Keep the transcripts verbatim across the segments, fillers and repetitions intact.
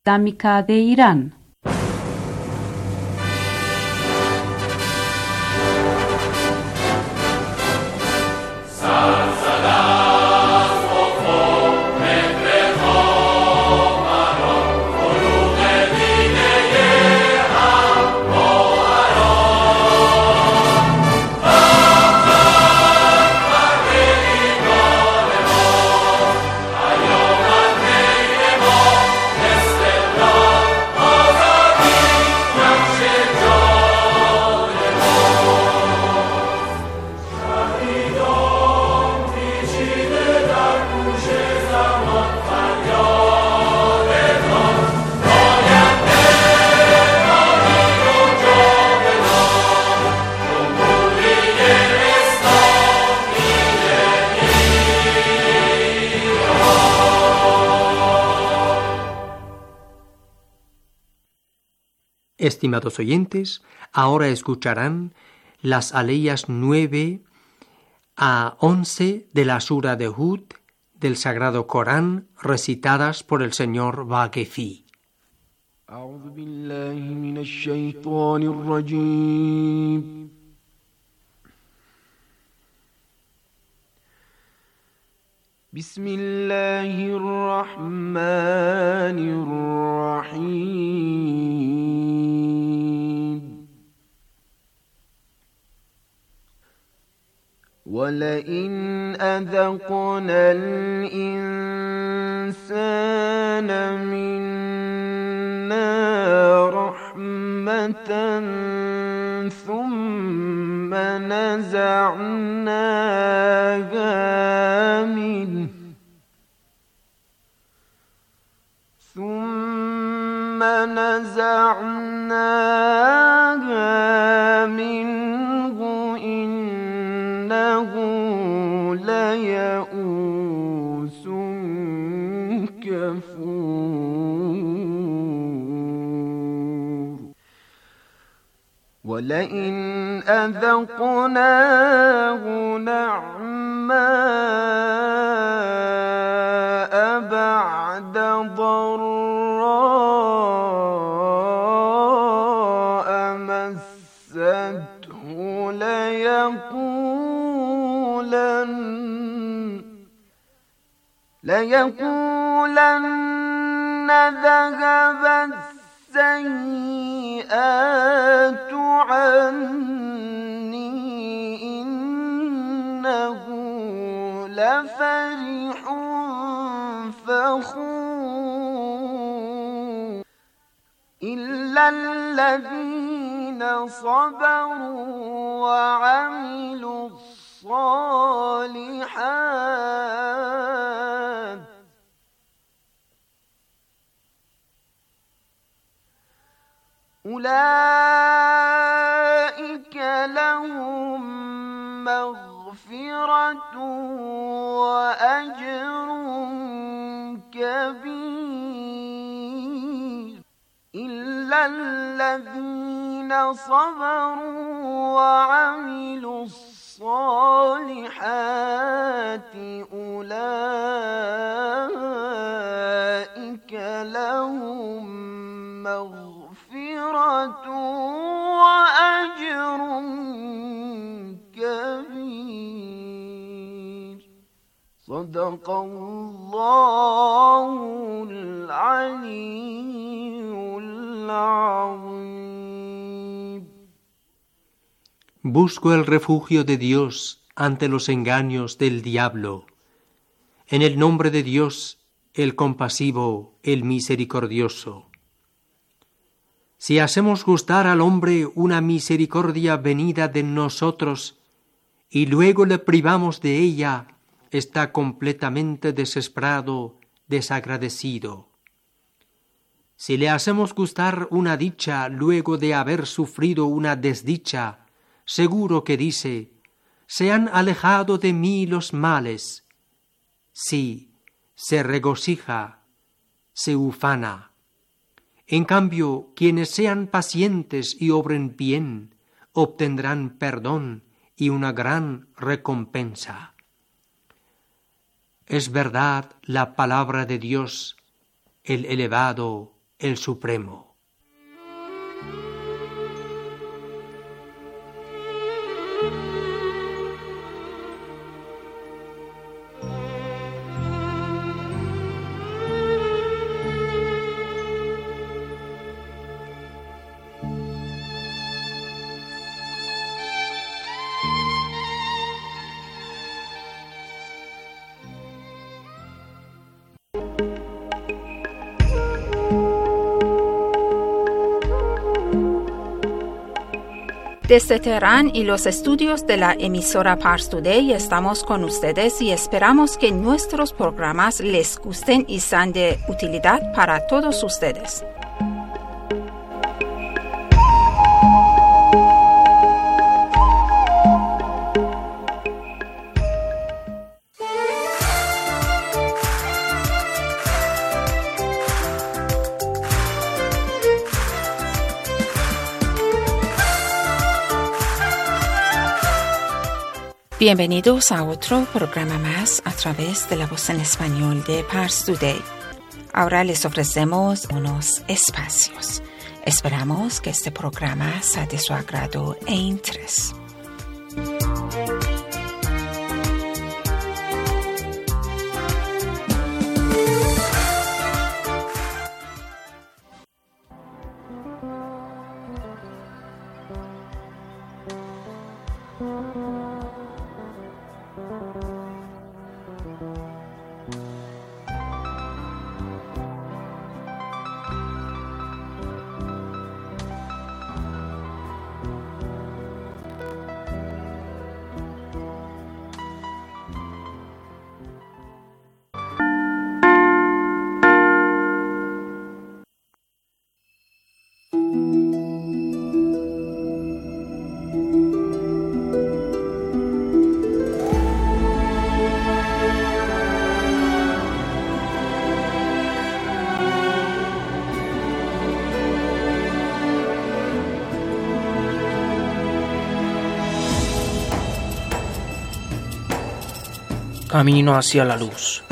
Damika de Irán. Estimados oyentes, ahora escucharán las aleyas nueve a once de la Sura de Hud del Sagrado Corán, recitadas por el señor Vaquefi. أعوذ بالله من الشيطان الرجيم بسم الله الرحمن الرحيم ولئن أذقنا الإنسان منا رحمة ثم نزعناها منه ثم نزعناها منه إنه ليئوس كفور ولئن أذقناه نعماء بعد ضراء مسته ليقولن ليقولن ذهب السيئات عني إنه لفرح فخور إلا الذين صبروا وعملوا الصالحات أولئك لهم مغفرة وأجر كبير إلا الذين صبروا وعملوا الصالحات أولئك لهم مغفرة وأجر كبير صدق الله العلي العظيم. Busco el refugio de Dios ante los engaños del diablo. En el nombre de Dios, el compasivo, el misericordioso. Si hacemos gustar al hombre una misericordia venida de nosotros y luego le privamos de ella, está completamente desesperado, desagradecido. Si le hacemos gustar una dicha luego de haber sufrido una desdicha, seguro que dice: se han alejado de mí los males. Sí, se regocija, se ufana. En cambio, quienes sean pacientes y obren bien, obtendrán perdón y una gran recompensa. Es verdad la palabra de Dios, el elevado, el Supremo. Desde Teherán y los estudios de la emisora Pars Today estamos con ustedes y esperamos que nuestros programas les gusten y sean de utilidad para todos ustedes. Bienvenidos a otro programa más a través de la voz en español de Pars Today. Ahora les ofrecemos unos espacios. Esperamos que este programa sea de su agrado e interés. Camino hacia la luz.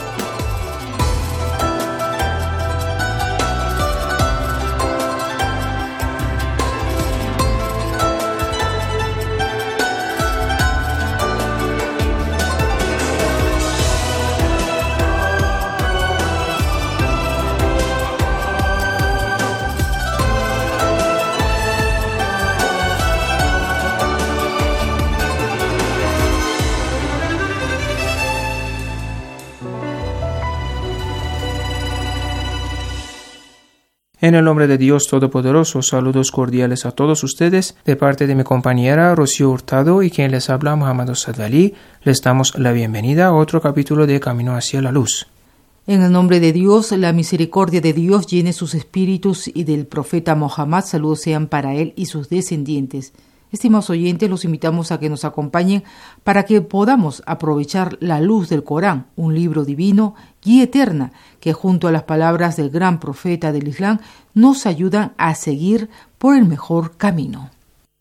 En el nombre de Dios Todopoderoso, saludos cordiales a todos ustedes, de parte de mi compañera Rocío Hurtado y quien les habla Muhammad Sadali, les damos la bienvenida a otro capítulo de Camino hacia la Luz. En el nombre de Dios, la misericordia de Dios llene sus espíritus y del profeta Mohammed, saludos sean para él y sus descendientes. Estimados oyentes, los invitamos a que nos acompañen para que podamos aprovechar la luz del Corán, un libro divino, guía eterna, que junto a las palabras del gran profeta del Islam nos ayudan a seguir por el mejor camino.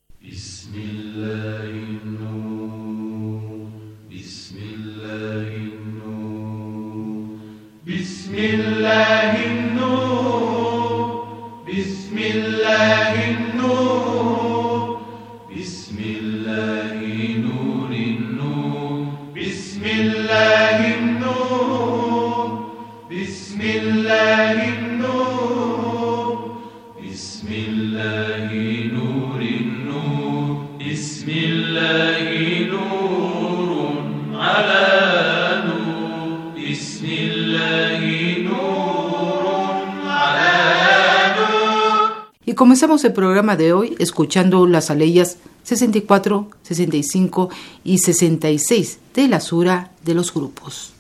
Y comenzamos el programa de hoy escuchando las aleyas sesenta y cuatro, sesenta y cinco y sesenta y seis de la sura de los grupos.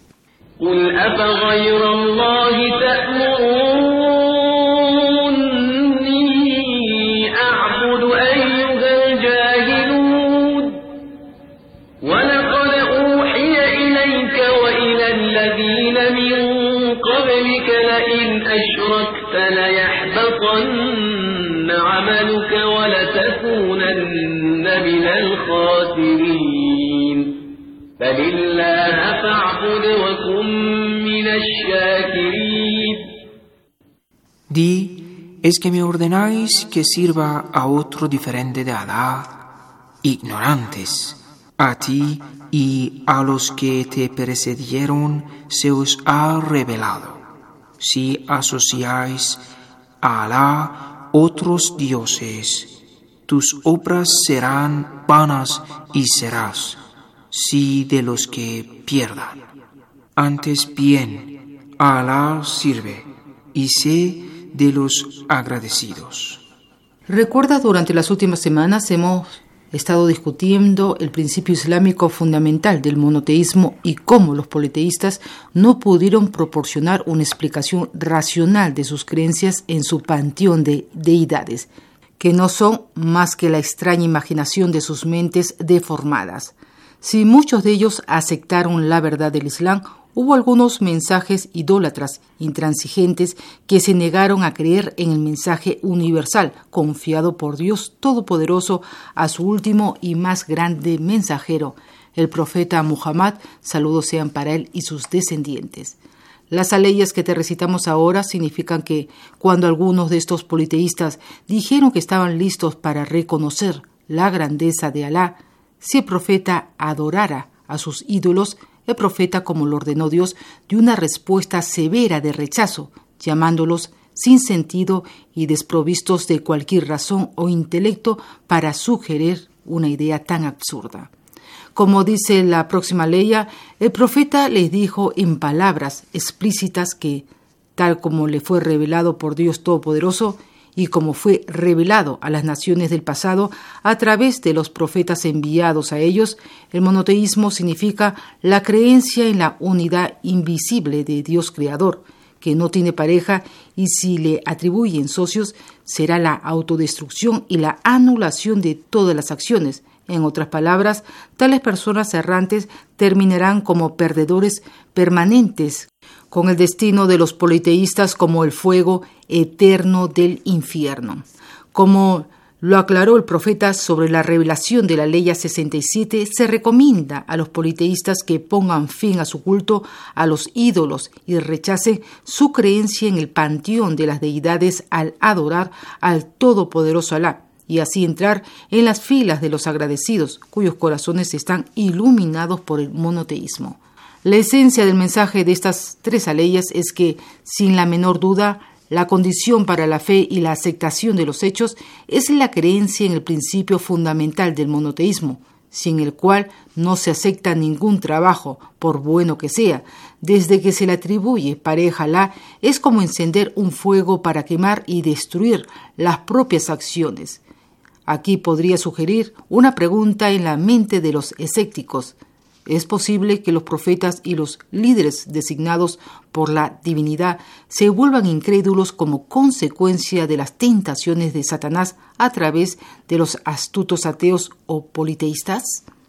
عملك ولتكونن من الخاسرين فلله فاعبد وكن من الشاكرين. Di, ¿es que me ordenáis que sirva a otro diferente de Alá? Ignorantes, a ti y a los que te precedieron se os ha revelado. Si asociáis a Alá otros dioses, tus obras serán vanas y serás, si de los que pierdan. Antes bien, a Alá sirve y sé de los agradecidos. Recuerda, durante las últimas semanas hemos estado discutiendo el principio islámico fundamental del monoteísmo y cómo los politeístas no pudieron proporcionar una explicación racional de sus creencias en su panteón de deidades, que no son más que la extraña imaginación de sus mentes deformadas. Si muchos de ellos aceptaron la verdad del Islam, hubo algunos mensajes idólatras intransigentes que se negaron a creer en el mensaje universal confiado por Dios Todopoderoso a su último y más grande mensajero, el profeta Muhammad, saludos sean para él y sus descendientes. Las aleyas que te recitamos ahora significan que cuando algunos de estos politeístas dijeron que estaban listos para reconocer la grandeza de Alá, si el profeta adorara a sus ídolos, el profeta, como lo ordenó Dios, dio una respuesta severa de rechazo, llamándolos sin sentido y desprovistos de cualquier razón o intelecto para sugerir una idea tan absurda. Como dice la próxima leya, el profeta les dijo en palabras explícitas que, tal como le fue revelado por Dios Todopoderoso, y como fue revelado a las naciones del pasado a través de los profetas enviados a ellos, el monoteísmo significa la creencia en la unidad invisible de Dios Creador, que no tiene pareja y si le atribuyen socios será la autodestrucción y la anulación de todas las acciones. En otras palabras, tales personas errantes terminarán como perdedores permanentes, con el destino de los politeístas como el fuego eterno del infierno. Como lo aclaró el profeta sobre la revelación de la ley sesenta y siete, se recomienda a los politeístas que pongan fin a su culto a los ídolos y rechacen su creencia en el panteón de las deidades al adorar al todopoderoso Alá, y así entrar en las filas de los agradecidos, cuyos corazones están iluminados por el monoteísmo. La esencia del mensaje de estas tres aleyas es que, sin la menor duda, la condición para la fe y la aceptación de los hechos es la creencia en el principio fundamental del monoteísmo, sin el cual no se acepta ningún trabajo, por bueno que sea. Desde que se le atribuye pareja a Alá, es como encender un fuego para quemar y destruir las propias acciones. Aquí podría sugerir una pregunta en la mente de los escépticos. ¿Es posible que los profetas y los líderes designados por la divinidad se vuelvan incrédulos como consecuencia de las tentaciones de Satanás a través de los astutos ateos o politeístas?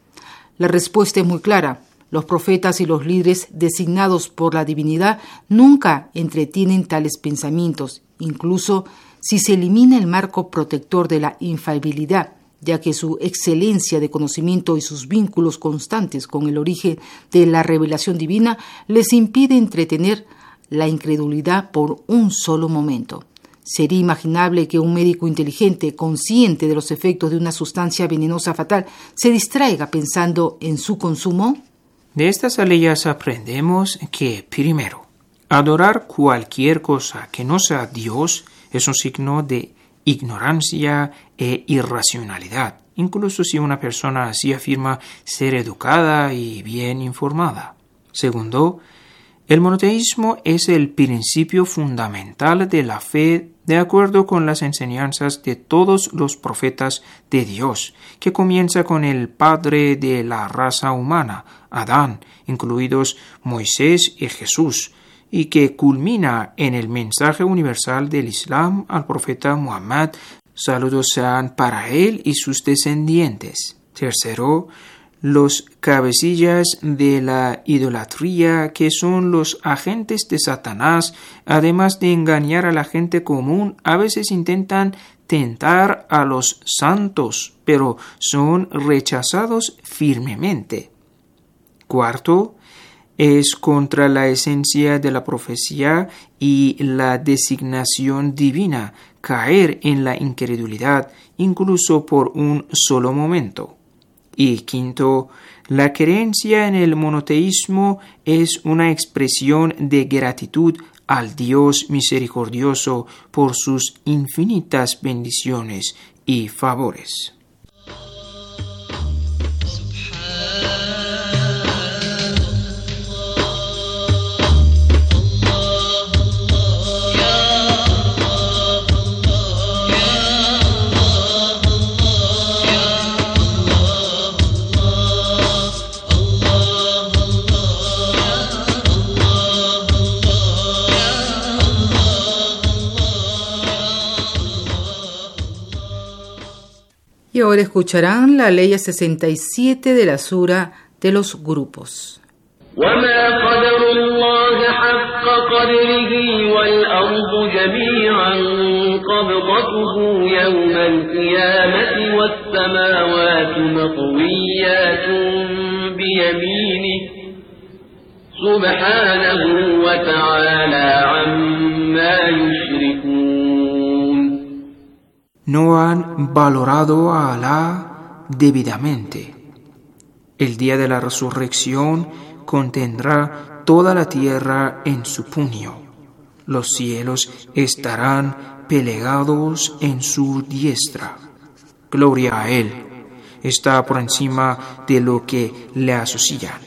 La respuesta es muy clara. Los profetas y los líderes designados por la divinidad nunca entretienen tales pensamientos, incluso si se elimina el marco protector de la infalibilidad, ya que su excelencia de conocimiento y sus vínculos constantes con el origen de la revelación divina les impide entretener la incredulidad por un solo momento. ¿Sería imaginable que un médico inteligente, consciente de los efectos de una sustancia venenosa fatal, se distraiga pensando en su consumo? De estas aleyas aprendemos que, primero, adorar cualquier cosa que no sea Dios es un signo de ignorancia e irracionalidad, incluso si una persona así afirma ser educada y bien informada. Segundo, el monoteísmo es el principio fundamental de la fe de acuerdo con las enseñanzas de todos los profetas de Dios, que comienza con el padre de la raza humana, Adán, incluidos Moisés y Jesús, y que culmina en el mensaje universal del Islam al profeta Muhammad, saludos sean para él y sus descendientes. Tercero, los cabecillas de la idolatría, que son los agentes de Satanás, además de engañar a la gente común, a veces intentan tentar a los santos, pero son rechazados firmemente. Cuarto, es contra la esencia de la profecía y la designación divina, caer en la incredulidad incluso por un solo momento. Y quinto, la creencia en el monoteísmo es una expresión de gratitud al Dios misericordioso por sus infinitas bendiciones y favores. Y ahora escucharán la ley sesenta y siete de la sura de los grupos. وما قدر الله حق قدره والأرض جميعا قبضته يوم القيامة والسماوات مطويات بيمينه سبحانه وتعالى عما يشركون. No han valorado a Alá debidamente. El día de la resurrección contendrá toda la tierra en su puño. Los cielos estarán plegados en su diestra. Gloria a Él. Está por encima de lo que le asocian.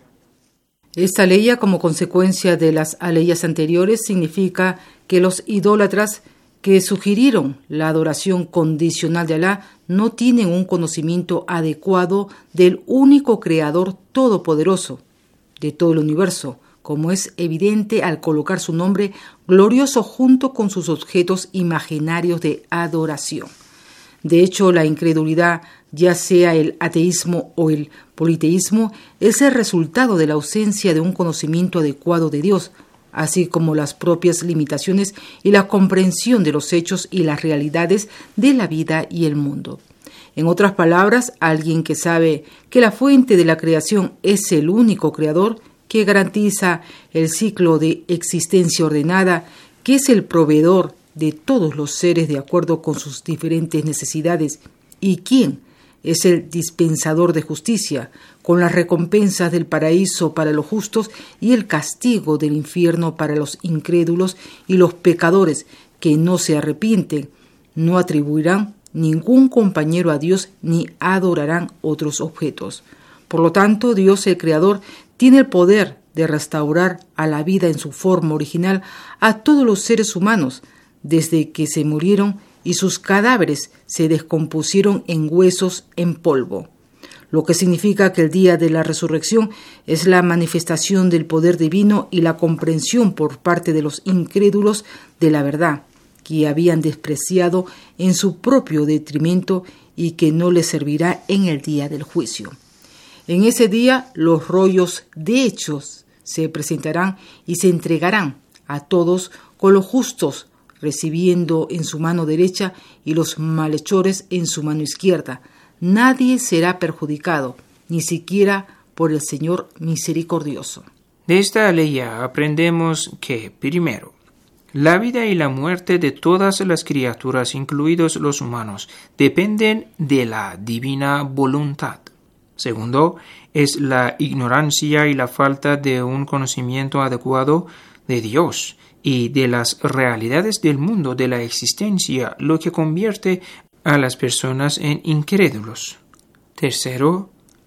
Esta ley, como consecuencia de las leyes anteriores, significa que los idólatras que sugirieron la adoración condicional de Alá no tienen un conocimiento adecuado del único Creador todopoderoso de todo el universo, como es evidente al colocar su nombre glorioso junto con sus objetos imaginarios de adoración. De hecho, la incredulidad, ya sea el ateísmo o el politeísmo, es el resultado de la ausencia de un conocimiento adecuado de Dios, así como las propias limitaciones y la comprensión de los hechos y las realidades de la vida y el mundo. En otras palabras, alguien que sabe que la fuente de la creación es el único creador, que garantiza el ciclo de existencia ordenada, que es el proveedor de todos los seres de acuerdo con sus diferentes necesidades, y quien es el dispensador de justicia, con las recompensas del paraíso para los justos y el castigo del infierno para los incrédulos y los pecadores que no se arrepienten, no atribuirán ningún compañero a Dios ni adorarán otros objetos. Por lo tanto, Dios el Creador tiene el poder de restaurar a la vida en su forma original a todos los seres humanos, desde que se murieron y sus cadáveres se descompusieron en huesos en polvo, lo que significa que el día de la resurrección es la manifestación del poder divino y la comprensión por parte de los incrédulos de la verdad, que habían despreciado en su propio detrimento y que no les servirá en el día del juicio. En ese día los rollos de hechos se presentarán y se entregarán a todos con los justos recibiendo en su mano derecha y los malhechores en su mano izquierda. Nadie será perjudicado, ni siquiera por el Señor misericordioso. De esta ley aprendemos que, primero, la vida y la muerte de todas las criaturas, incluidos los humanos, dependen de la divina voluntad. Segundo, es la ignorancia y la falta de un conocimiento adecuado de Dios y de las realidades del mundo de la existencia lo que convierte a las personas en incrédulos. Tercero,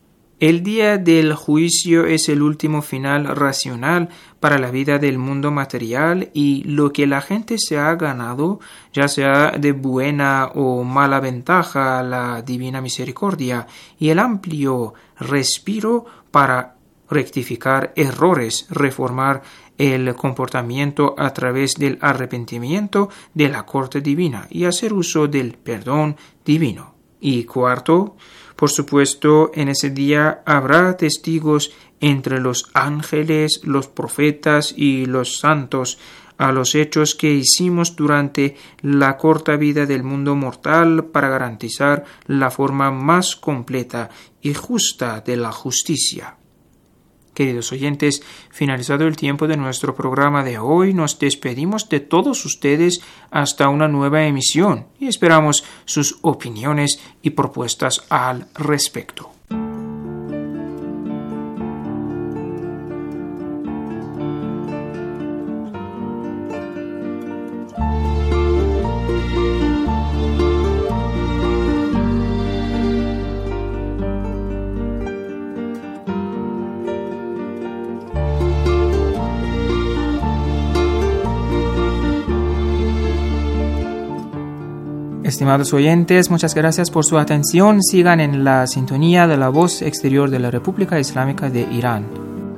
el día del juicio es el último final racional para la vida del mundo material y lo que la gente se ha ganado, ya sea de buena o mala ventaja, la divina misericordia y el amplio respiro para rectificar errores, reformar el comportamiento a través del arrepentimiento de la corte divina y hacer uso del perdón divino. Y cuarto, por supuesto, en ese día habrá testigos entre los ángeles, los profetas y los santos a los hechos que hicimos durante la corta vida del mundo mortal para garantizar la forma más completa y justa de la justicia. Queridos oyentes, finalizado el tiempo de nuestro programa de hoy, nos despedimos de todos ustedes hasta una nueva emisión y esperamos sus opiniones y propuestas al respecto. Estimados oyentes, muchas gracias por su atención. Sigan en la sintonía de la voz exterior de la República Islámica de Irán.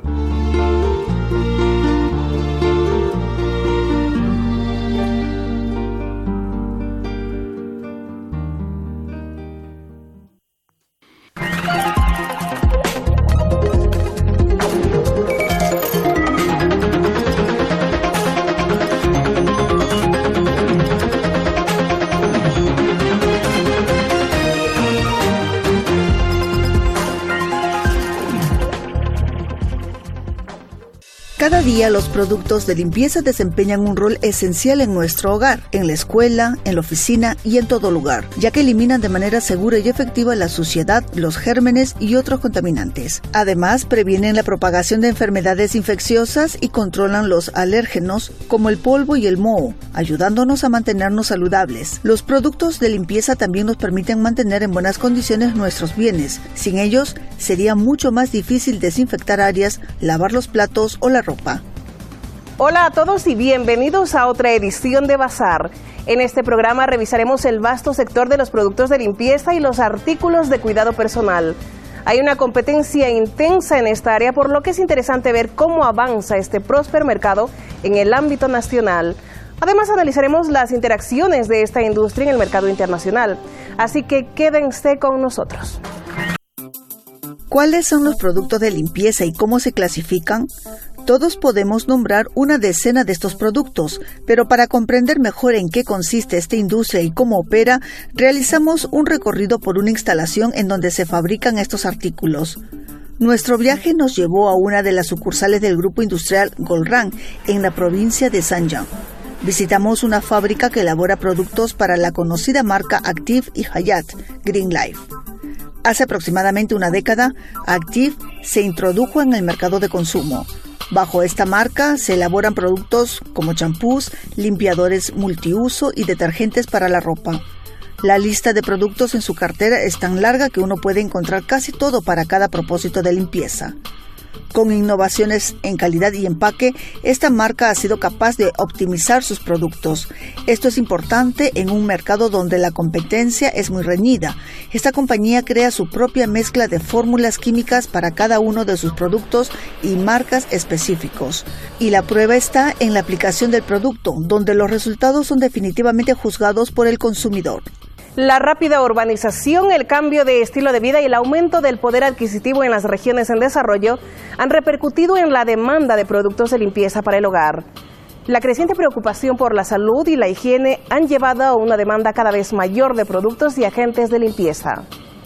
Cada día los productos de limpieza desempeñan un rol esencial en nuestro hogar, en la escuela, en la oficina y en todo lugar, ya que eliminan de manera segura y efectiva la suciedad, los gérmenes y otros contaminantes. Además, previenen la propagación de enfermedades infecciosas y controlan los alérgenos como el polvo y el moho, ayudándonos a mantenernos saludables. Los productos de limpieza también nos permiten mantener en buenas condiciones nuestros bienes. Sin ellos, sería mucho más difícil desinfectar áreas, lavar los platos o la ropa. Hola a todos y bienvenidos a otra edición de Bazar. En este programa revisaremos el vasto sector de los productos de limpieza y los artículos de cuidado personal. Hay una competencia intensa en esta área, por lo que es interesante ver cómo avanza este próspero mercado en el ámbito nacional. Además, analizaremos las interacciones de esta industria en el mercado internacional. Así que quédense con nosotros. ¿Cuáles son los productos de limpieza y cómo se clasifican? Todos podemos nombrar una decena de estos productos, pero para comprender mejor en qué consiste esta industria y cómo opera, realizamos un recorrido por una instalación en donde se fabrican estos artículos. Nuestro viaje nos llevó a una de las sucursales del grupo industrial Golran, en la provincia de Zhejiang. Visitamos una fábrica que elabora productos para la conocida marca Active y Hayat, Green Life. Hace aproximadamente una década, Active se introdujo en el mercado de consumo. Bajo esta marca se elaboran productos como champús, limpiadores multiuso y detergentes para la ropa. La lista de productos en su cartera es tan larga que uno puede encontrar casi todo para cada propósito de limpieza. Con innovaciones en calidad y empaque, esta marca ha sido capaz de optimizar sus productos. Esto es importante en un mercado donde la competencia es muy reñida. Esta compañía crea su propia mezcla de fórmulas químicas para cada uno de sus productos y marcas específicos. Y la prueba está en la aplicación del producto, donde los resultados son definitivamente juzgados por el consumidor. La rápida urbanización, el cambio de estilo de vida y el aumento del poder adquisitivo en las regiones en desarrollo han repercutido en la demanda de productos de limpieza para el hogar. La creciente preocupación por la salud y la higiene han llevado a una demanda cada vez mayor de productos y agentes de limpieza.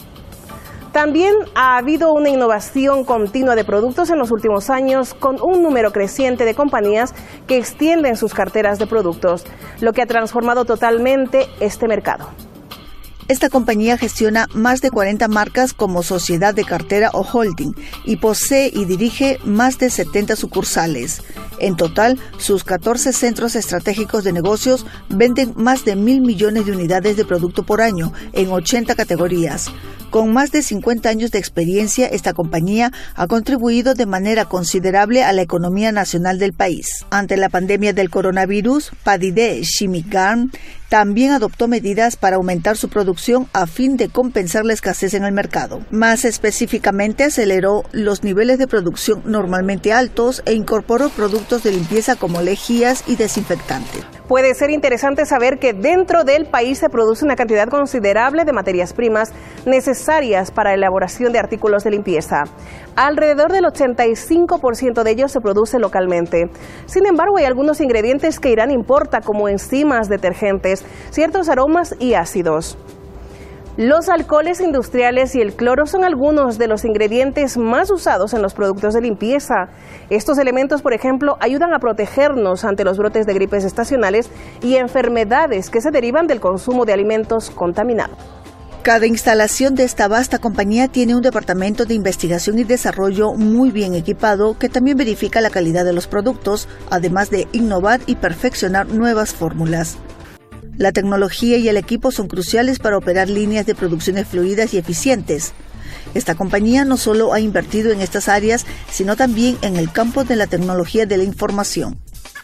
También ha habido una innovación continua de productos en los últimos años, con un número creciente de compañías que extienden sus carteras de productos, lo que ha transformado totalmente este mercado. Esta compañía gestiona más de cuarenta marcas como sociedad de cartera o holding y posee y dirige más de setenta sucursales. En total, sus catorce centros estratégicos de negocios venden más de mil millones de unidades de producto por año en ochenta categorías. Con más de cincuenta años de experiencia, esta compañía ha contribuido de manera considerable a la economía nacional del país. Ante la pandemia del coronavirus, Padide Chimical también adoptó medidas para aumentar su producción a fin de compensar la escasez en el mercado. Más específicamente, aceleró los niveles de producción normalmente altos e incorporó productos de limpieza como lejías y desinfectantes. Puede ser interesante saber que dentro del país se produce una cantidad considerable de materias primas necesarias para la elaboración de artículos de limpieza. Alrededor del ochenta y cinco por ciento de ellos se produce localmente. Sin embargo, hay algunos ingredientes que Irán importa, como enzimas, detergentes, ciertos aromas y ácidos. Los alcoholes industriales y el cloro son algunos de los ingredientes más usados en los productos de limpieza. Estos elementos, por ejemplo, ayudan a protegernos ante los brotes de gripes estacionales y enfermedades que se derivan del consumo de alimentos contaminados. Cada instalación de esta vasta compañía tiene un departamento de investigación y desarrollo muy bien equipado que también verifica la calidad de los productos, además de innovar y perfeccionar nuevas fórmulas. La tecnología y el equipo son cruciales para operar líneas de producciones fluidas y eficientes. Esta compañía no solo ha invertido en estas áreas, sino también en el campo de la tecnología de la información.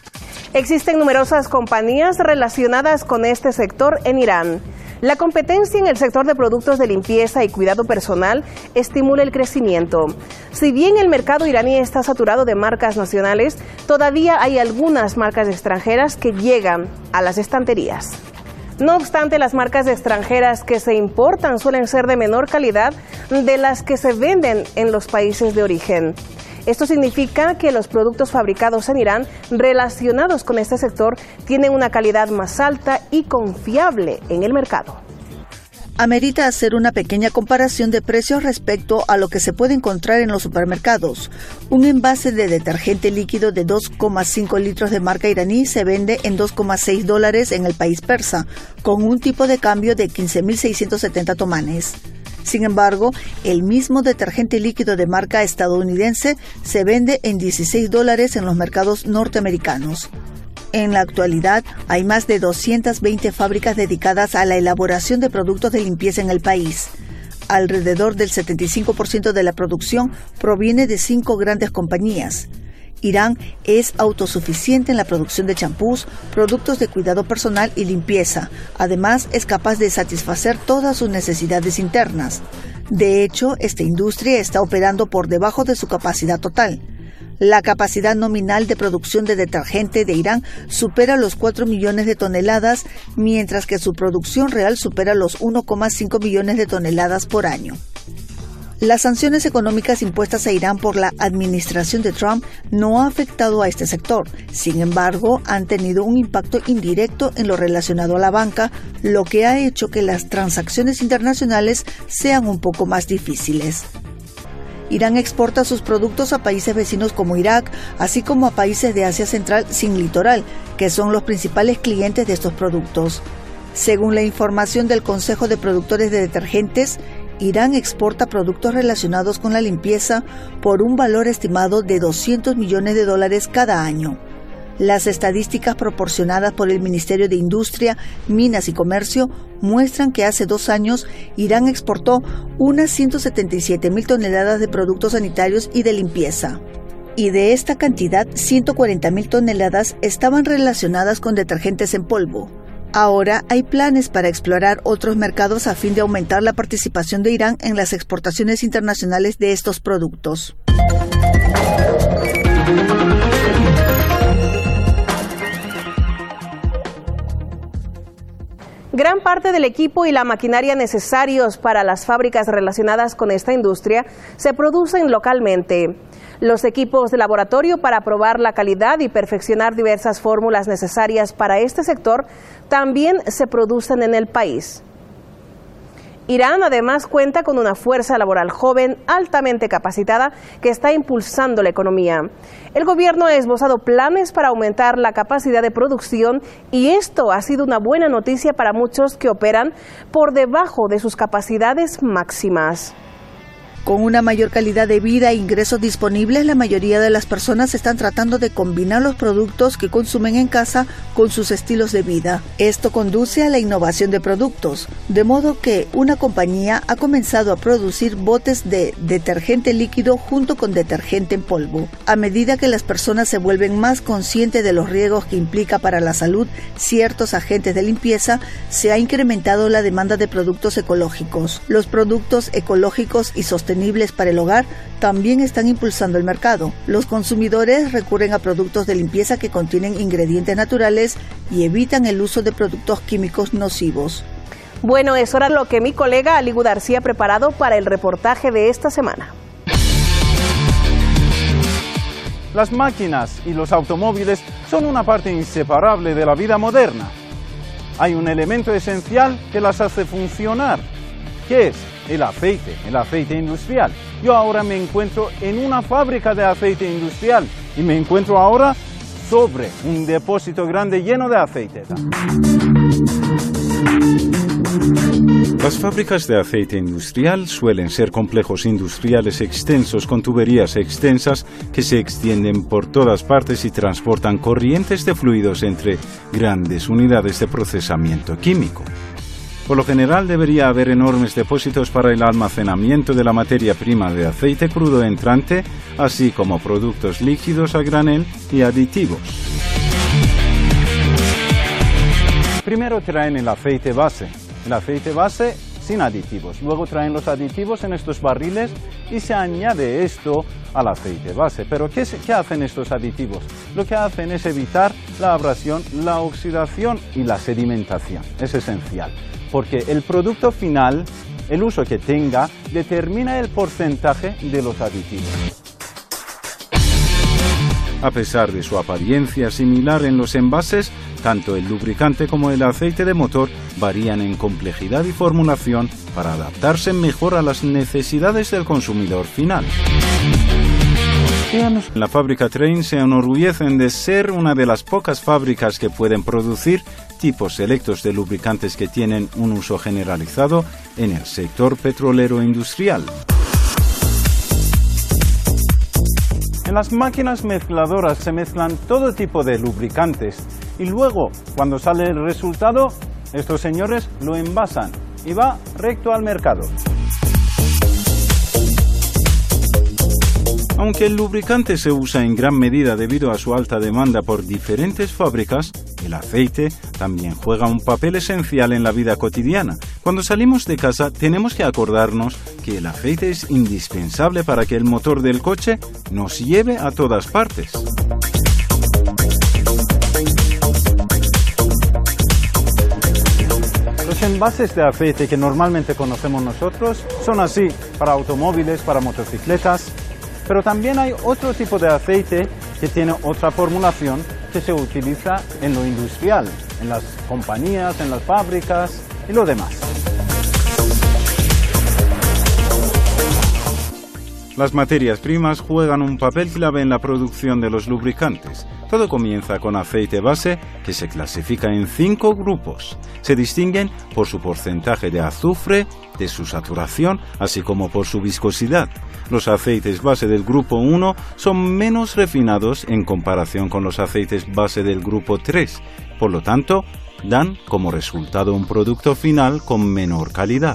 Existen numerosas compañías relacionadas con este sector en Irán. La competencia en el sector de productos de limpieza y cuidado personal estimula el crecimiento. Si bien el mercado iraní está saturado de marcas nacionales, todavía hay algunas marcas extranjeras que llegan a las estanterías. No obstante, las marcas extranjeras que se importan suelen ser de menor calidad de las que se venden en los países de origen. Esto significa que los productos fabricados en Irán relacionados con este sector tienen una calidad más alta y confiable en el mercado. Amerita hacer una pequeña comparación de precios respecto a lo que se puede encontrar en los supermercados. Un envase de detergente líquido de dos coma cinco litros de marca iraní se vende en dos coma seis dólares en el país persa, con un tipo de cambio de quince mil seiscientos setenta tomanes. Sin embargo, el mismo detergente líquido de marca estadounidense se vende en dieciséis dólares en los mercados norteamericanos. En la actualidad, hay más de doscientas veinte fábricas dedicadas a la elaboración de productos de limpieza en el país. Alrededor del setenta y cinco por ciento de la producción proviene de cinco grandes compañías. Irán es autosuficiente en la producción de champús, productos de cuidado personal y limpieza. Además, es capaz de satisfacer todas sus necesidades internas. De hecho, esta industria está operando por debajo de su capacidad total. La capacidad nominal de producción de detergente de Irán supera los cuatro millones de toneladas, mientras que su producción real supera los uno coma cinco millones de toneladas por año. Las sanciones económicas impuestas a Irán por la administración de Trump no ha afectado a este sector. Sin embargo, han tenido un impacto indirecto en lo relacionado a la banca, lo que ha hecho que las transacciones internacionales sean un poco más difíciles. Irán exporta sus productos a países vecinos como Irak, así como a países de Asia Central sin litoral, que son los principales clientes de estos productos. Según la información del Consejo de Productores de Detergentes, Irán exporta productos relacionados con la limpieza por un valor estimado de doscientos millones de dólares cada año. Las estadísticas proporcionadas por el Ministerio de Industria, Minas y Comercio muestran que hace dos años Irán exportó unas ciento setenta y siete mil toneladas de productos sanitarios y de limpieza. Y de esta cantidad, ciento cuarenta mil toneladas estaban relacionadas con detergentes en polvo. Ahora hay planes para explorar otros mercados a fin de aumentar la participación de Irán en las exportaciones internacionales de estos productos. Gran parte del equipo y la maquinaria necesarios para las fábricas relacionadas con esta industria se producen localmente. Los equipos de laboratorio para probar la calidad y perfeccionar diversas fórmulas necesarias para este sector también se producen en el país. Irán además cuenta con una fuerza laboral joven altamente capacitada que está impulsando la economía. El gobierno ha esbozado planes para aumentar la capacidad de producción y esto ha sido una buena noticia para muchos que operan por debajo de sus capacidades máximas. Con una mayor calidad de vida e ingresos disponibles, la mayoría de las personas están tratando de combinar los productos que consumen en casa con sus estilos de vida. Esto conduce a la innovación de productos, de modo que una compañía ha comenzado a producir botes de detergente líquido junto con detergente en polvo. A medida que las personas se vuelven más conscientes de los riesgos que implica para la salud ciertos agentes de limpieza, se ha incrementado la demanda de productos ecológicos. Los productos ecológicos y sostenibles para el hogar también están impulsando el mercado. Los consumidores recurren a productos de limpieza que contienen ingredientes naturales y evitan el uso de productos químicos nocivos. Bueno, es hora de lo que mi colega Aligu García ha preparado para el reportaje de esta semana. Las máquinas y los automóviles son una parte inseparable de la vida moderna. Hay un elemento esencial que las hace funcionar: ¿Qué es? El aceite, el aceite industrial. Yo ahora me encuentro en una fábrica de aceite industrial y me encuentro ahora sobre un depósito grande lleno de aceite. Las fábricas de aceite industrial suelen ser complejos industriales extensos con tuberías extensas que se extienden por todas partes y transportan corrientes de fluidos entre grandes unidades de procesamiento químico. Por lo general debería haber enormes depósitos para el almacenamiento de la materia prima de aceite crudo entrante, así como productos líquidos a granel y aditivos. Primero traen el aceite base, el aceite base sin aditivos. Luego traen los aditivos en estos barriles y se añade esto al aceite base. Pero ¿qué, qué hacen estos aditivos? Lo que hacen es evitar la abrasión, la oxidación y la sedimentación. Es esencial, porque el producto final, el uso que tenga, determina el porcentaje de los aditivos. A pesar de su apariencia similar en los envases, tanto el lubricante como el aceite de motor varían en complejidad y formulación para adaptarse mejor a las necesidades del consumidor final. La fábrica Trane se enorgullecen de ser una de las pocas fábricas que pueden producir tipos selectos de lubricantes que tienen un uso generalizado en el sector petrolero industrial. En las máquinas mezcladoras se mezclan todo tipo de lubricantes y luego, cuando sale el resultado, estos señores lo envasan y va recto al mercado. Aunque el lubricante se usa en gran medida debido a su alta demanda por diferentes fábricas, el aceite también juega un papel esencial en la vida cotidiana. Cuando salimos de casa tenemos que acordarnos que el aceite es indispensable para que el motor del coche nos lleve a todas partes. Los envases de aceite que normalmente conocemos nosotros son así para automóviles, para motocicletas. Pero también hay otro tipo de aceite que tiene otra formulación que se utiliza en lo industrial, en las compañías, en las fábricas y lo demás. Las materias primas juegan un papel clave en la producción de los lubricantes. Todo comienza con aceite base, que se clasifica en cinco grupos. Se distinguen por su porcentaje de azufre, de su saturación, así como por su viscosidad. Los aceites base del grupo uno son menos refinados en comparación con los aceites base del grupo tres. Por lo tanto, dan como resultado un producto final con menor calidad.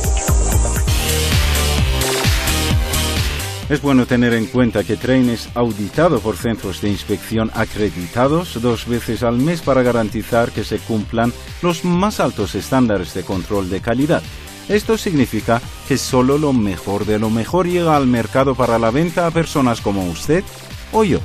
Es bueno tener en cuenta que Trane es auditado por centros de inspección acreditados dos veces al mes para garantizar que se cumplan los más altos estándares de control de calidad. Esto significa que solo lo mejor de lo mejor llega al mercado para la venta a personas como usted o yo.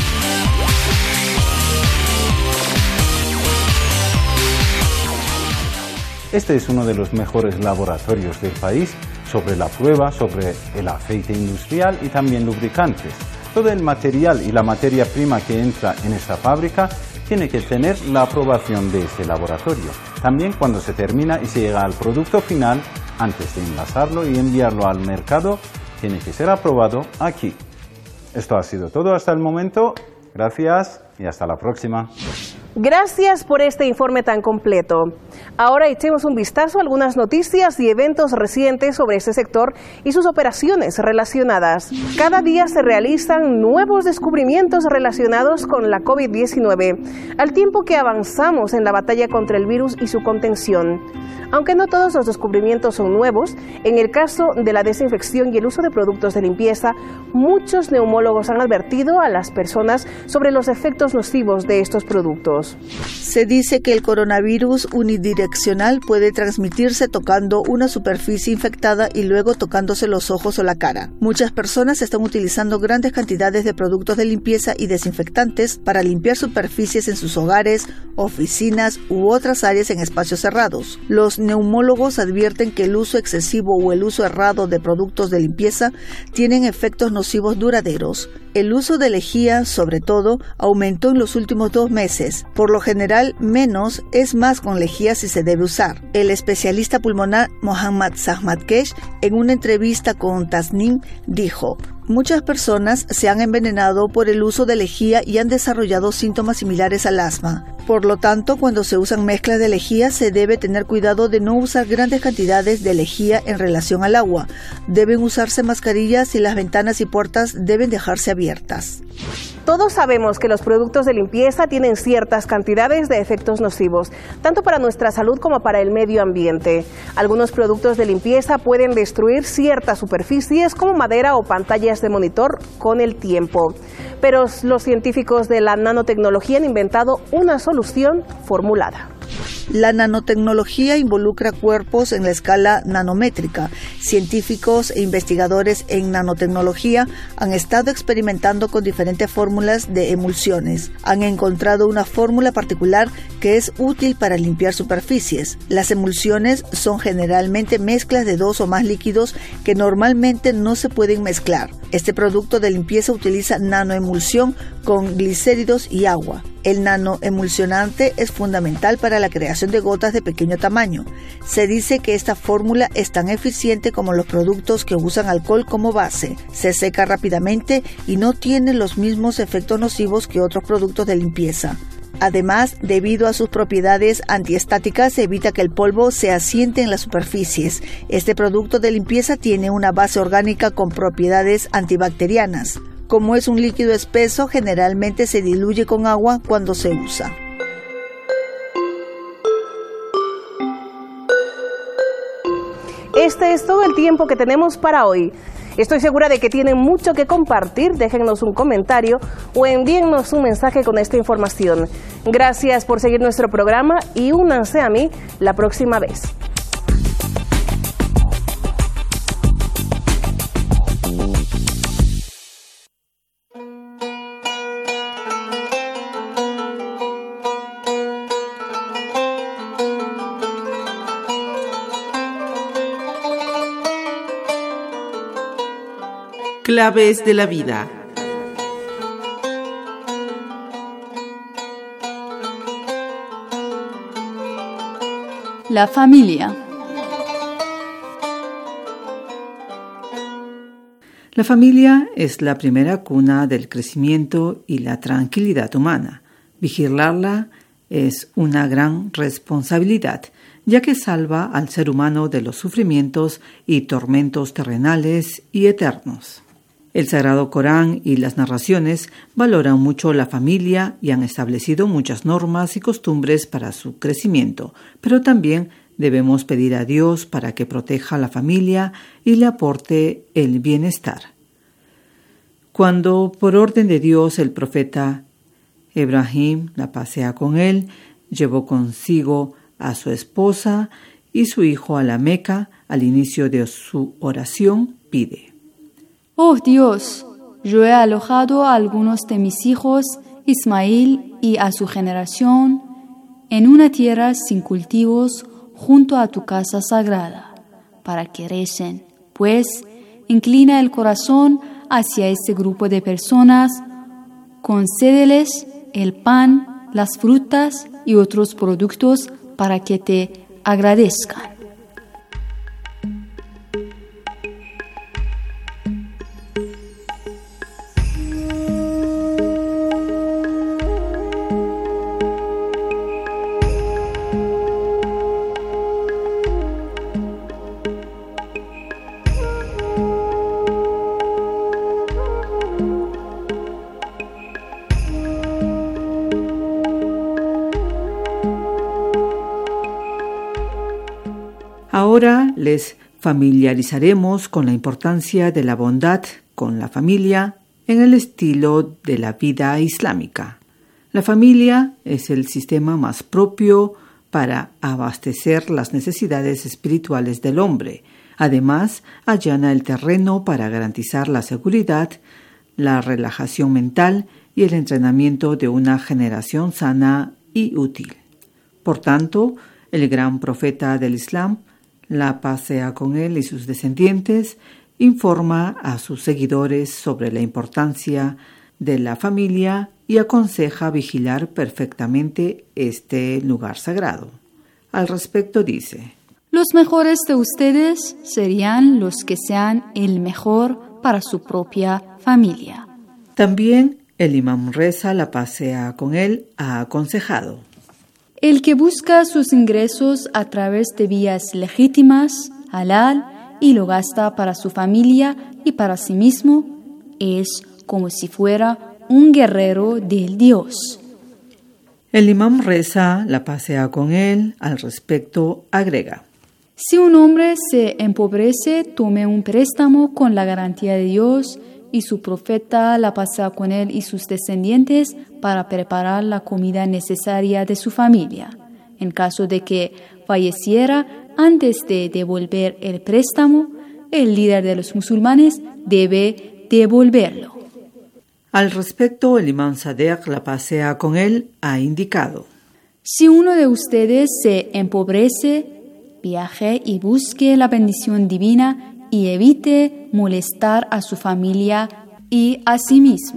Este es uno de los mejores laboratorios del país sobre la prueba sobre el aceite industrial y también lubricantes. Todo el material y la materia prima que entra en esta fábrica tiene que tener la aprobación de este laboratorio. También cuando se termina y se llega al producto final, antes de envasarlo y enviarlo al mercado, tiene que ser aprobado aquí. Esto ha sido todo hasta el momento. Gracias y hasta la próxima. Gracias por este informe tan completo. Ahora echemos un vistazo a algunas noticias y eventos recientes sobre este sector y sus operaciones relacionadas. Cada día se realizan nuevos descubrimientos relacionados con la COVID diecinueve, al tiempo que avanzamos en la batalla contra el virus y su contención. Aunque no todos los descubrimientos son nuevos, en el caso de la desinfección y el uso de productos de limpieza, muchos neumólogos han advertido a las personas sobre los efectos nocivos de estos productos. Se dice que el coronavirus unidireccional puede transmitirse tocando una superficie infectada y luego tocándose los ojos o la cara. Muchas personas están utilizando grandes cantidades de productos de limpieza y desinfectantes para limpiar superficies en sus hogares, oficinas u otras áreas en espacios cerrados. Los neumólogos advierten que el uso excesivo o el uso errado de productos de limpieza tienen efectos nocivos duraderos. El uso de lejía, sobre todo, aumentó en los últimos dos meses. Por lo general, menos es más con lejía si se debe usar. El especialista pulmonar Mohammad Zahmatkesh, en una entrevista con Tasnim, dijo: muchas personas se han envenenado por el uso de lejía y han desarrollado síntomas similares al asma. Por lo tanto, cuando se usan mezclas de lejía, se debe tener cuidado de no usar grandes cantidades de lejía en relación al agua. Deben usarse mascarillas y las ventanas y puertas deben dejarse abiertas. Todos sabemos que los productos de limpieza tienen ciertas cantidades de efectos nocivos, tanto para nuestra salud como para el medio ambiente. Algunos productos de limpieza pueden destruir ciertas superficies como madera o pantallas de monitor con el tiempo. Pero los científicos de la nanotecnología han inventado una solución formulada. La nanotecnología involucra cuerpos en la escala nanométrica. Científicos e investigadores en nanotecnología han estado experimentando con diferentes fórmulas de emulsiones. Han encontrado una fórmula particular que es útil para limpiar superficies. Las emulsiones son generalmente mezclas de dos o más líquidos que normalmente no se pueden mezclar. Este producto de limpieza utiliza nanoemulsión con glicéridos y agua. El nanoemulsionante es fundamental para la creación de gotas de pequeño tamaño. Se dice que esta fórmula es tan eficiente como los productos que usan alcohol como base. Se seca rápidamente y no tiene los mismos efectos nocivos que otros productos de limpieza. Además, debido a sus propiedades antiestáticas, evita que el polvo se asiente en las superficies. Este producto de limpieza tiene una base orgánica con propiedades antibacterianas. Como es un líquido espeso, generalmente se diluye con agua cuando se usa. Este es todo el tiempo que tenemos para hoy. Estoy segura de que tienen mucho que compartir. Déjennos un comentario o envíennos un mensaje con esta información. Gracias por seguir nuestro programa y únanse a mí la próxima vez. Claves de la vida. La familia. La familia es la primera cuna del crecimiento y la tranquilidad humana. Vigilarla es una gran responsabilidad, ya que salva al ser humano de los sufrimientos y tormentos terrenales y eternos. El Sagrado Corán y las narraciones valoran mucho la familia y han establecido muchas normas y costumbres para su crecimiento, pero también debemos pedir a Dios para que proteja a la familia y le aporte el bienestar. Cuando, por orden de Dios, el profeta Ibrahim, la paz sea con él, llevó consigo a su esposa y su hijo a la Meca, al inicio de su oración pide: Oh Dios, yo he alojado a algunos de mis hijos, Ismael y a su generación, en una tierra sin cultivos junto a tu casa sagrada, para que recen, pues inclina el corazón hacia este grupo de personas, concédeles el pan, las frutas y otros productos para que te agradezcan. Ahora les familiarizaremos con la importancia de la bondad con la familia en el estilo de la vida islámica. La familia es el sistema más propio para abastecer las necesidades espirituales del hombre. Además, allana el terreno para garantizar la seguridad, la relajación mental y el entrenamiento de una generación sana y útil. Por tanto, el gran profeta del Islam, la paz sea con él y sus descendientes, informa a sus seguidores sobre la importancia de la familia y aconseja vigilar perfectamente este lugar sagrado. Al respecto dice: los mejores de ustedes serían los que sean el mejor para su propia familia. También el imam Reza, la paz sea con él, ha aconsejado: el que busca sus ingresos a través de vías legítimas, halal, y lo gasta para su familia y para sí mismo, es como si fuera un guerrero del Dios. El imam Reza, la paz sea con él, al respecto agrega: si un hombre se empobrece, tome un préstamo con la garantía de Dios y su profeta, la paz sea con él y sus descendientes, para preparar la comida necesaria de su familia. En caso de que falleciera antes de devolver el préstamo, el líder de los musulmanes debe devolverlo. Al respecto, el imam Sadegh, la paz sea con él, ha indicado: si uno de ustedes se empobrece, viaje y busque la bendición divina y evite molestar a su familia y a sí mismo.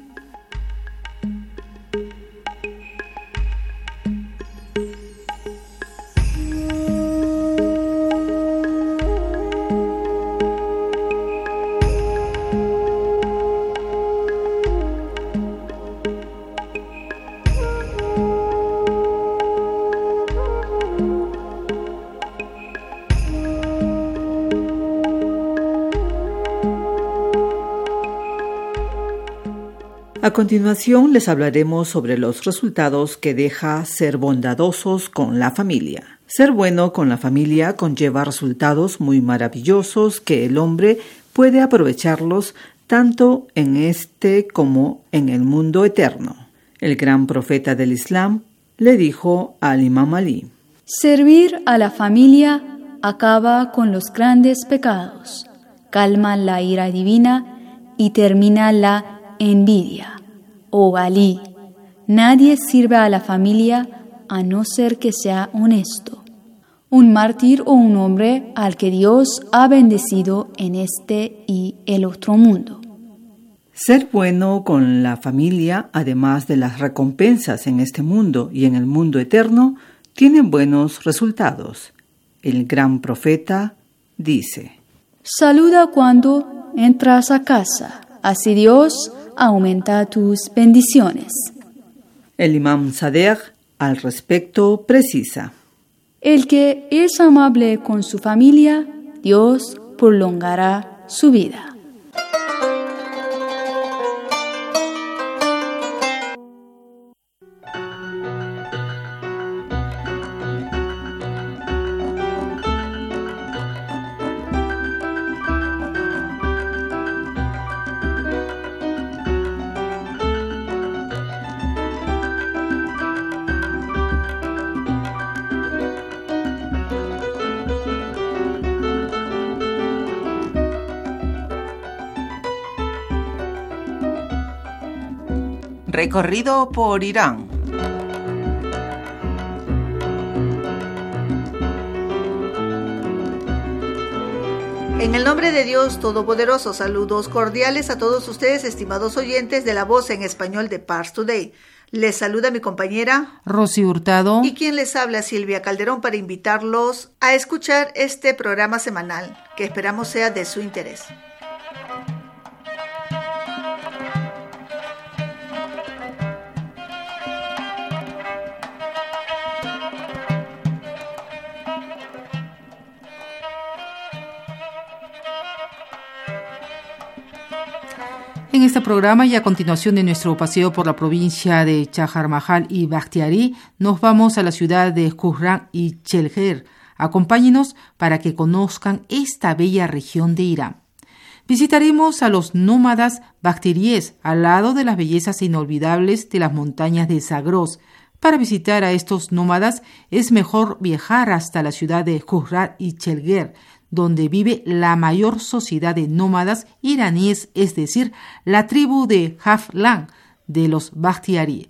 A continuación les hablaremos sobre los resultados que deja ser bondadosos con la familia. Ser bueno con la familia conlleva resultados muy maravillosos que el hombre puede aprovecharlos tanto en este como en el mundo eterno. El gran profeta del Islam le dijo al imam Ali: servir a la familia acaba con los grandes pecados, calma la ira divina y termina la envidia. Oh Ali, nadie sirve a la familia a no ser que sea honesto, un mártir o un hombre al que Dios ha bendecido en este y el otro mundo. Ser bueno con la familia, además de las recompensas en este mundo y en el mundo eterno, tiene buenos resultados. El gran profeta dice: saluda cuando entras a casa, así Dios aumenta tus bendiciones. El imam Sadegh al respecto precisa: el que es amable con su familia, Dios prolongará su vida. Recorrido por Irán. En el nombre de Dios Todopoderoso, saludos cordiales a todos ustedes, estimados oyentes de la voz en español de Pars Today. Les saluda mi compañera Rosy Hurtado y quien les habla, Silvia Calderón, para invitarlos a escuchar este programa semanal que esperamos sea de su interés. En este programa y a continuación de nuestro paseo por la provincia de Chahar Mahal y Bakhtiari, nos vamos a la ciudad de Khurram y Chelger. Acompáñenos para que conozcan esta bella región de Irán. Visitaremos a los nómadas bakhtiríes al lado de las bellezas inolvidables de las montañas de Zagros. Para visitar a estos nómadas es mejor viajar hasta la ciudad de Khurram y Chelger, donde vive la mayor sociedad de nómadas iraníes, es decir, la tribu de Haflan de los Bakhtiari.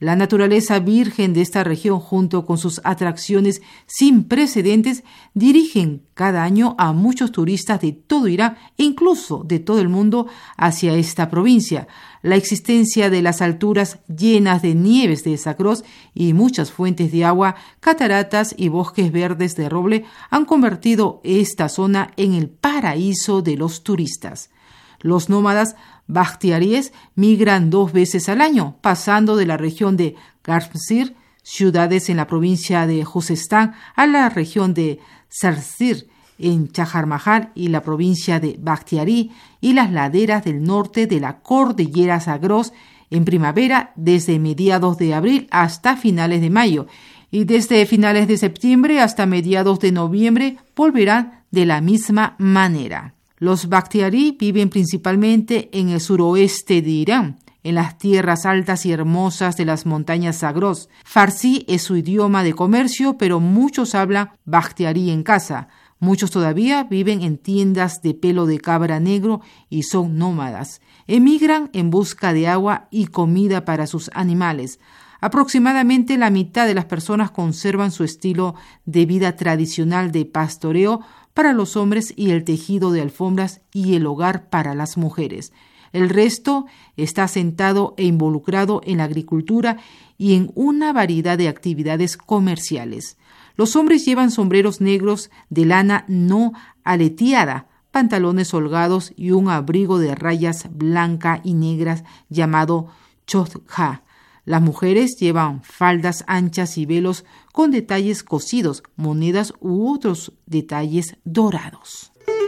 La naturaleza virgen de esta región, junto con sus atracciones sin precedentes, dirigen cada año a muchos turistas de todo Irán e incluso de todo el mundo hacia esta provincia. La existencia de las alturas llenas de nieves de Zagros y muchas fuentes de agua, cataratas y bosques verdes de roble han convertido esta zona en el paraíso de los turistas. Los nómadas bakhtiaríes migran dos veces al año, pasando de la región de Garmsir, ciudades en la provincia de Juzestán, a la región de Sarsir, en Chaharmahal y la provincia de Bakhtiari, y las laderas del norte de la cordillera Zagros en primavera desde mediados de abril hasta finales de mayo, y desde finales de septiembre hasta mediados de noviembre volverán de la misma manera. Los Bakhtiari viven principalmente en el suroeste de Irán, en las tierras altas y hermosas de las montañas Zagros. Farsi es su idioma de comercio, pero muchos hablan Bakhtiari en casa. Muchos todavía viven en tiendas de pelo de cabra negro y son nómadas. Emigran en busca de agua y comida para sus animales. Aproximadamente la mitad de las personas conservan su estilo de vida tradicional de pastoreo para los hombres y el tejido de alfombras y el hogar para las mujeres. El resto está asentado e involucrado en la agricultura y en una variedad de actividades comerciales. Los hombres llevan sombreros negros de lana no aleteada, pantalones holgados y un abrigo de rayas blanca y negras llamado chodja. Las mujeres llevan faldas anchas y velos con detalles cosidos, monedas u otros detalles dorados.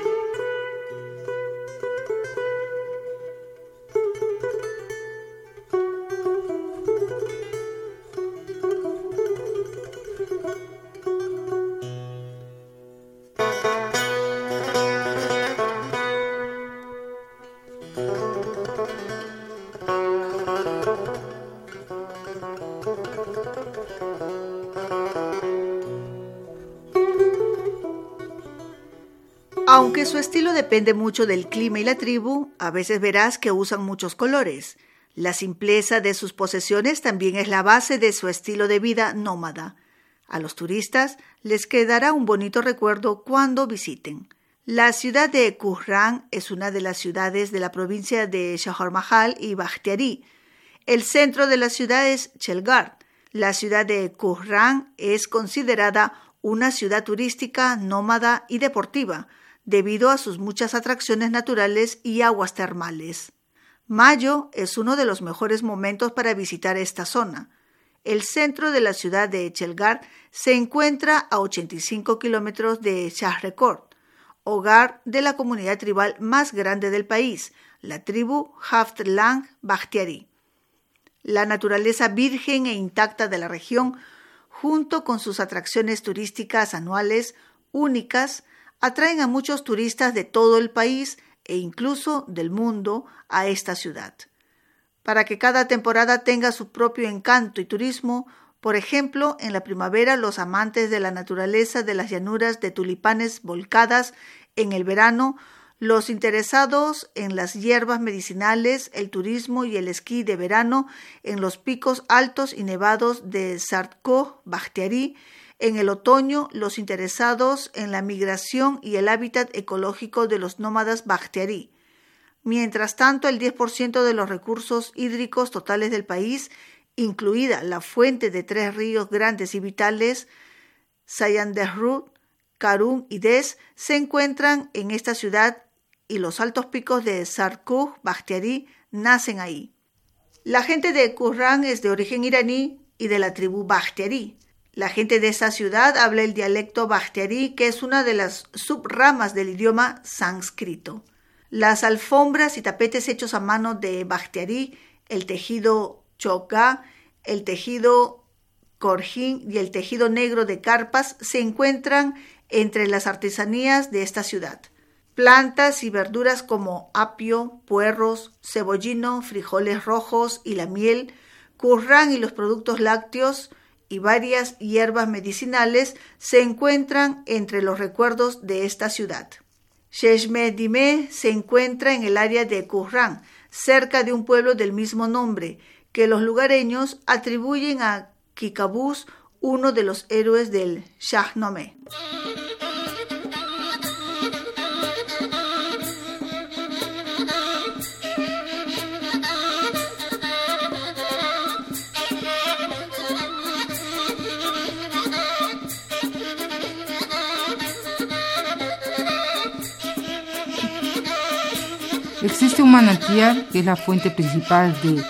Aunque su estilo depende mucho del clima y la tribu, a veces verás que usan muchos colores. La simpleza de sus posesiones también es la base de su estilo de vida nómada. A los turistas les quedará un bonito recuerdo cuando visiten. La ciudad de Khurram es una de las ciudades de la provincia de Chaharmahal y Bakhtiari. El centro de la ciudad es Chelgar. La ciudad de Khurram es considerada una ciudad turística, nómada y deportiva, debido a sus muchas atracciones naturales y aguas termales. Mayo es uno de los mejores momentos para visitar esta zona. El centro de la ciudad de Chelgar se encuentra a ochenta y cinco kilómetros de Shahrekord, hogar de la comunidad tribal más grande del país, la tribu Haftlang Bakhtiari. La naturaleza virgen e intacta de la región, junto con sus atracciones turísticas anuales únicas, atraen a muchos turistas de todo el país e incluso del mundo a esta ciudad. Para que cada temporada tenga su propio encanto y turismo, por ejemplo, en la primavera los amantes de la naturaleza de las llanuras de tulipanes volcadas, en el verano los interesados en las hierbas medicinales, el turismo y el esquí de verano en los picos altos y nevados de Sartkoh Bakhtiari. En el otoño, los interesados en la migración y el hábitat ecológico de los nómadas Bakhtiari. Mientras tanto, el diez por ciento de los recursos hídricos totales del país, incluida la fuente de tres ríos grandes y vitales, Sayanderud, Karun y Des, se encuentran en esta ciudad y los altos picos de Sartkoh Bakhtiari nacen ahí. La gente de Khurram es de origen iraní y de la tribu Bakhtiari. La gente de esa ciudad habla el dialecto Bakhtiari, que es una de las subramas del idioma sánscrito. Las alfombras y tapetes hechos a mano de Bakhtiari, el tejido chokha, el tejido korjin y el tejido negro de carpas se encuentran entre las artesanías de esta ciudad. Plantas y verduras como apio, puerros, cebollino, frijoles rojos y la miel, Khurram y los productos lácteos y varias hierbas medicinales se encuentran entre los recuerdos de esta ciudad. Cheshme Dime se encuentra en el área de Khurram, cerca de un pueblo del mismo nombre, que los lugareños atribuyen a Kikabuz, uno de los héroes del Shahnameh. Existe un manantial que es la fuente principal de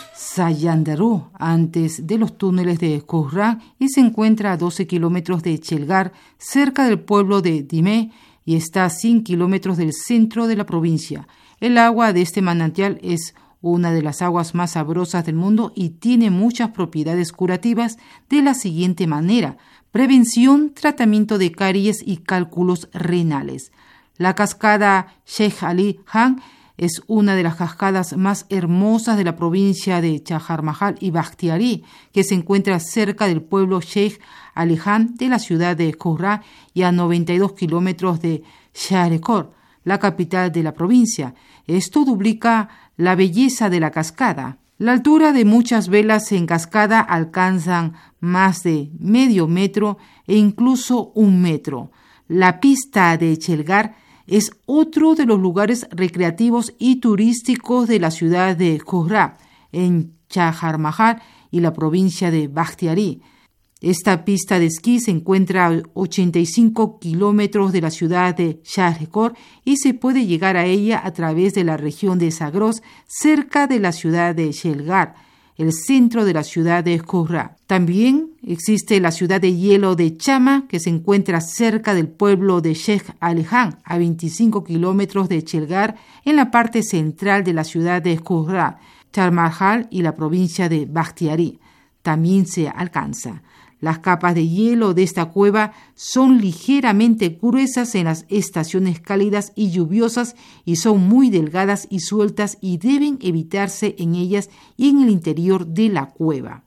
Sayandarú, antes de los túneles de Khurram, y se encuentra a doce kilómetros de Chelgar, cerca del pueblo de Dimeh, y está a cien kilómetros del centro de la provincia. El agua de este manantial es una de las aguas más sabrosas del mundo y tiene muchas propiedades curativas de la siguiente manera: prevención, tratamiento de caries y cálculos renales. La cascada Sheikh Ali Khan es una de las cascadas más hermosas de la provincia de Chahar Mahal y Bakhtiari, que se encuentra cerca del pueblo Sheikh Ali Khan de la ciudad de Khurram y a noventa y dos kilómetros de Sharekor, la capital de la provincia. Esto duplica la belleza de la cascada. La altura de muchas velas en cascada alcanzan más de medio metro e incluso un metro. La pista de Chelgar es otro de los lugares recreativos y turísticos de la ciudad de Khurram, en Chahar Mahal y la provincia de Bakhtiari. Esta pista de esquí se encuentra a ochenta y cinco kilómetros de la ciudad de Sharekor y se puede llegar a ella a través de la región de Zagros, cerca de la ciudad de Chelgar, el centro de la ciudad de Khurram. También existe la ciudad de hielo de Chama, que se encuentra cerca del pueblo de Sheikh Ali Khan, a veinticinco kilómetros de Chelgar, en la parte central de la ciudad de Khurram, Charmarhal y la provincia de Bakhtiari. También se alcanza. Las capas de hielo de esta cueva son ligeramente gruesas en las estaciones cálidas y lluviosas y son muy delgadas y sueltas y deben evitarse en ellas y en el interior de la cueva.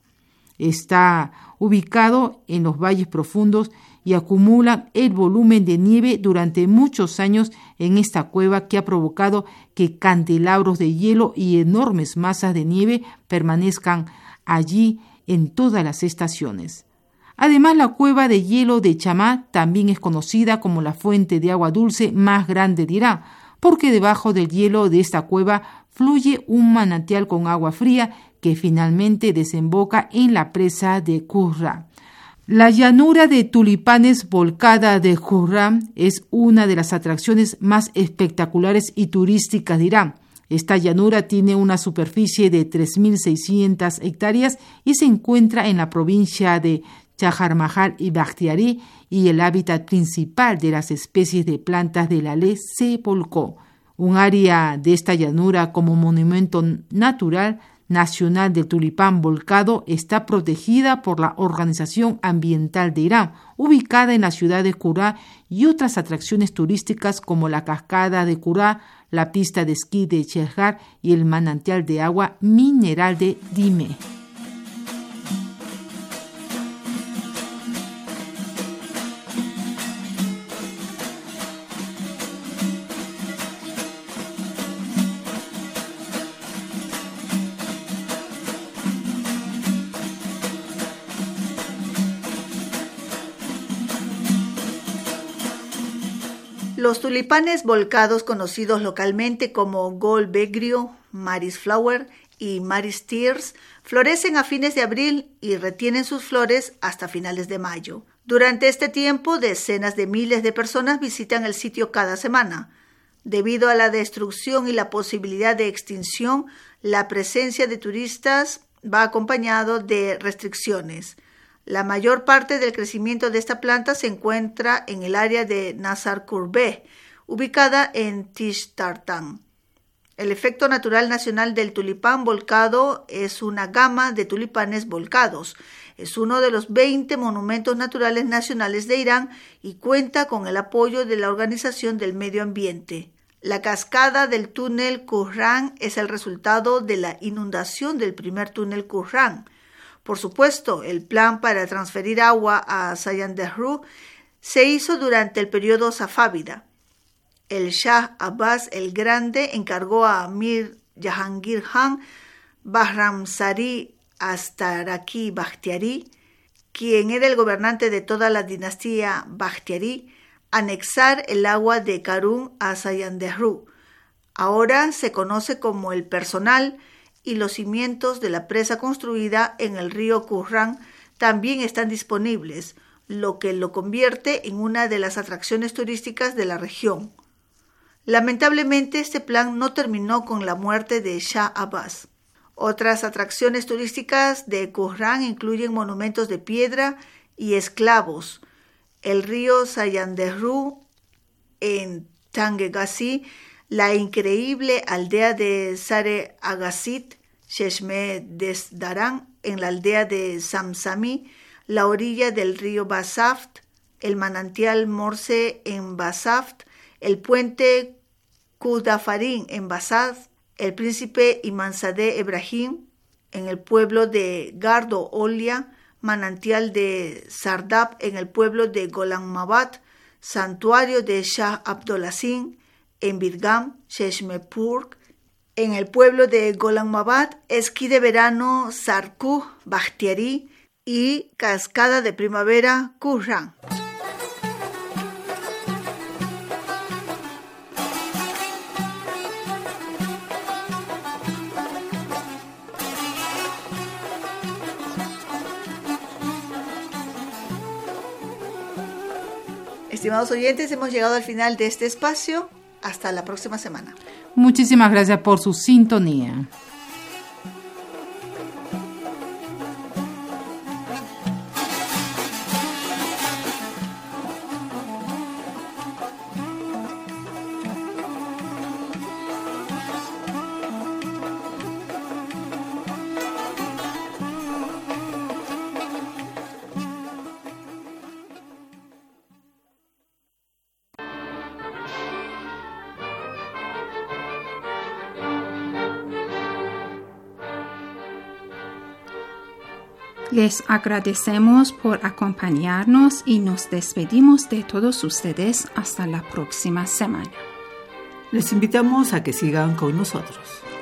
Está ubicado en los valles profundos y acumula el volumen de nieve durante muchos años en esta cueva, que ha provocado que candelabros de hielo y enormes masas de nieve permanezcan allí en todas las estaciones. Además, la cueva de hielo de Chamá también es conocida como la fuente de agua dulce más grande de Irán, porque debajo del hielo de esta cueva fluye un manantial con agua fría que finalmente desemboca en la presa de Khurram. La llanura de tulipanes volcada de Khurram es una de las atracciones más espectaculares y turísticas de Irán. Esta llanura tiene una superficie de tres mil seiscientas hectáreas y se encuentra en la provincia de Chahar Mahal y Bakhtiari, y el hábitat principal de las especies de plantas de la ley se volcó. Un área de esta llanura como monumento natural nacional del tulipán volcado está protegida por la Organización Ambiental de Irán, ubicada en la ciudad de Khurram, y otras atracciones turísticas como la cascada de Khurram, la pista de esquí de Chelgar y el manantial de agua mineral de Dimeh. Los tulipanes volcados, conocidos localmente como Golbegrio, Maris Flower y Maris Tears, florecen a fines de abril y retienen sus flores hasta finales de mayo. Durante este tiempo, decenas de miles de personas visitan el sitio cada semana. Debido a la destrucción y la posibilidad de extinción, la presencia de turistas va acompañado de restricciones. La mayor parte del crecimiento de esta planta se encuentra en el área de Nazarkurbeh, ubicada en Tish Tartan. El efecto natural nacional del tulipán volcado es una gama de tulipanes volcados. Es uno de los veinte monumentos naturales nacionales de Irán y cuenta con el apoyo de la Organización del Medio Ambiente. La cascada del túnel Khurram es el resultado de la inundación del primer túnel Khurram. Por supuesto, el plan para transferir agua a Sayandarú se hizo durante el periodo safávida. El Shah Abbas el Grande encargó a Mir Jahangir Khan Bahramsari Astaraki Bakhtiari, quien era el gobernante de toda la dinastía Bakhtiari, anexar el agua de Karun a Sayandehru. Ahora se conoce como el personal, y los cimientos de la presa construida en el río Kurran también están disponibles, lo que lo convierte en una de las atracciones turísticas de la región. Lamentablemente, este plan no terminó con la muerte de Shah Abbas. Otras atracciones turísticas de Kurran incluyen monumentos de piedra y esclavos, el río Sayandehru en Tangegasi, la increíble aldea de Sare Agasit, Cheshme Desdaran en la aldea de Samsami, la orilla del río Basaft, el manantial Morse en Basaft, el puente Kudafarin en Basaft, el príncipe Imanzadeh Ebrahim en el pueblo de Gardo Olia, manantial de Sardab en el pueblo de Golanmabad, santuario de Shah Abdolazin en Birgam, Cheshmepur, en el pueblo de Golanmabad, esquí de verano Sarkuh Bakhtiari y cascada de primavera Kurran. Estimados oyentes, hemos llegado al final de este espacio. Hasta la próxima semana. Muchísimas gracias por su sintonía. Les agradecemos por acompañarnos y nos despedimos de todos ustedes hasta la próxima semana. Les invitamos a que sigan con nosotros.